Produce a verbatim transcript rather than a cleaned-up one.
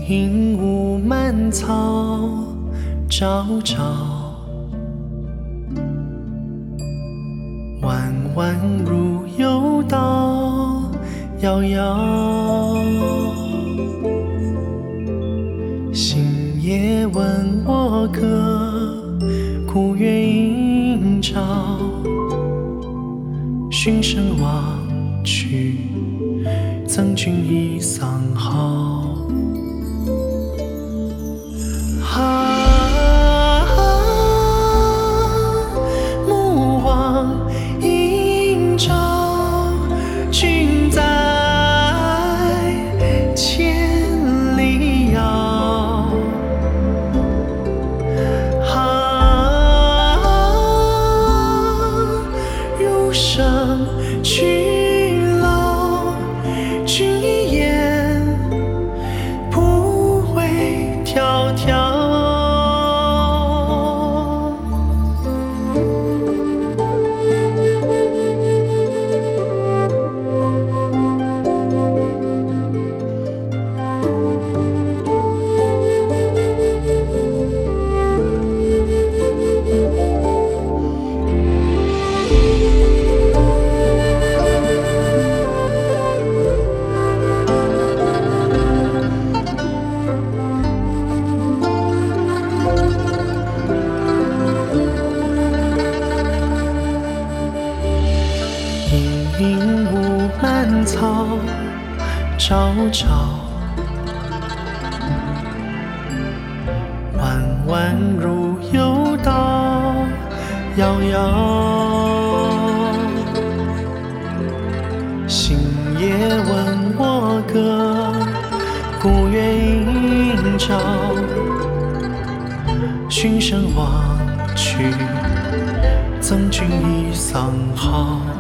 影无满草朝朝，弯弯如甬道遥遥。星夜问我歌，古月映照，循声望去，赠君一桑蒿。啊，目望映照，君在千里遥。啊，如生去老，君一眼，不会迢迢。影无满草朝朝，弯弯如甬道遥遥。星夜问我歌，古月映照，循声望去，赠君一桑蒿。